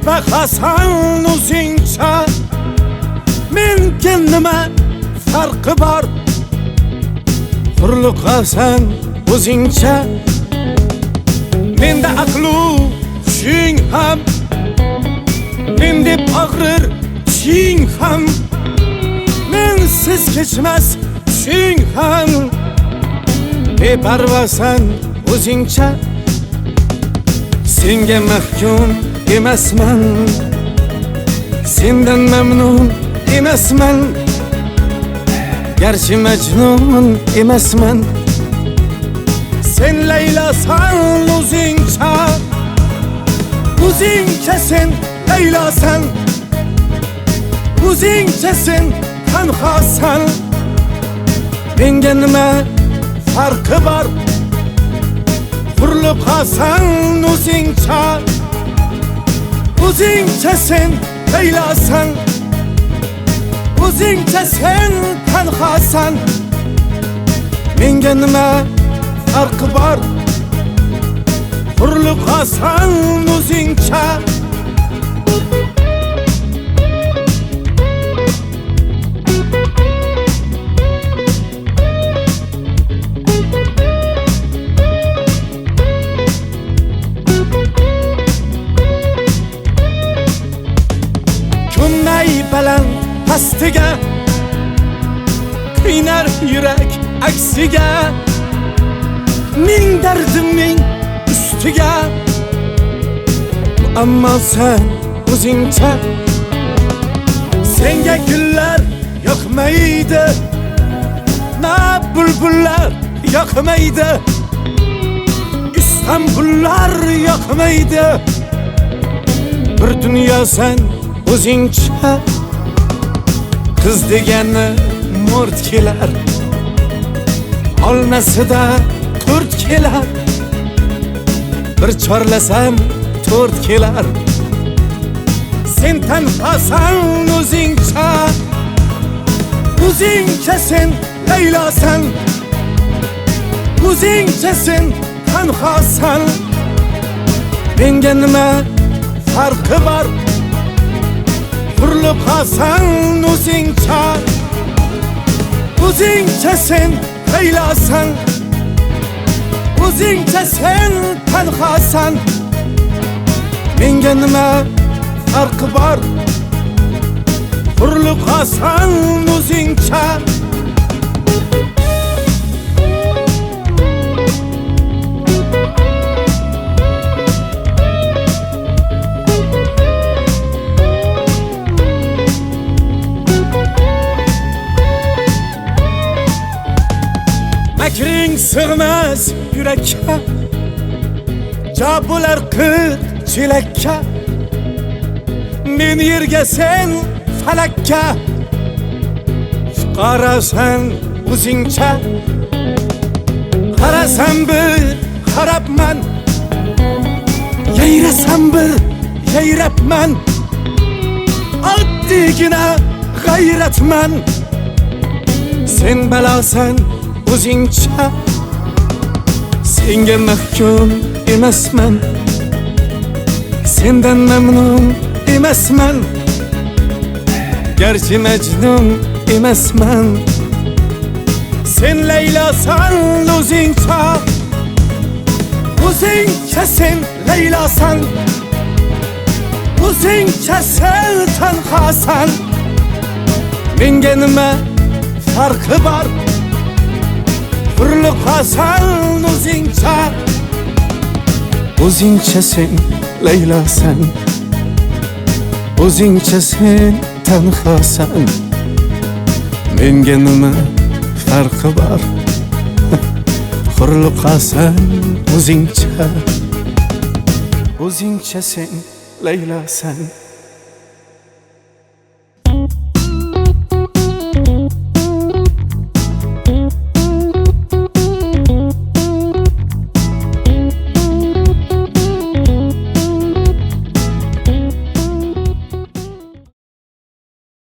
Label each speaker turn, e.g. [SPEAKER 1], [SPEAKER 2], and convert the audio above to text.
[SPEAKER 1] bebaqasan o'zingcha, menga nima farqi bor? Hurliqasan o'zingcha, menda aqlu hushing ham, men deb og'rir tishing ham, mensiz kechmas tushing ham. Beparvasan o'zingcha, senga mahkum emasman, sendan mamnun emasman, garchi majnun emasman. Sen Laylasan o'zingcha, o'zingcha sen Laylasan, o'zingcha sen tanhosan. Menga nima farqi bor? Hurliqasan o'zingcha, o'zingcha sen Laylasan, o'zingcha sen tanhosan. Menga nima farqi bor? Hurliqasan o'zingcha. Kunay baland pastiga, kuynar yurak aksiga, ming dardimning ustiga. Ammo sen o'zingcha, senga gullar yoqmaydi, na bulbullar yoqmaydi, Istanbullar yoqmaydi. Bir dunyo sen o'zingcha, qiz degani mo'rt kelar, olmasida to'rt kelar, bir chorlasam to'rt kelar. Sen tanhosan o'zingcha, o'zingcha sen Laylasan, o'zingcha sen tanhosan. Menga nima farqi bor? Hurliqasan o'zingcha, o'zingcha sen Laylasan, o'zingcha sen tanhosan. Menga nima farqi bor? Hurliqasan o'zingcha. Makring sig'mas yurakka, javob bo'lar qirq chelakka. Men yerga sen falakka, qarasan o'zingcha, qarasam bir qarabman, yayrasam bir yayrabman. Oddiygina g'ayratman. Sen balosan o'zingcha, senga mahkum emasman, sendan mamnun emasman, garchi majnun emasman. Sen Laylasan o'zingcha, o'zingcha sen Laylasan, o'zingcha sen tanhosan. Menga nima farqi bor? Hurliqasan o'zingcha, o'zingcha sen Laylasan, o'zingcha sen tanhosan. Menga nima farqi bor? Hurliqasan o'zingcha, o'zingcha sen Laylasan.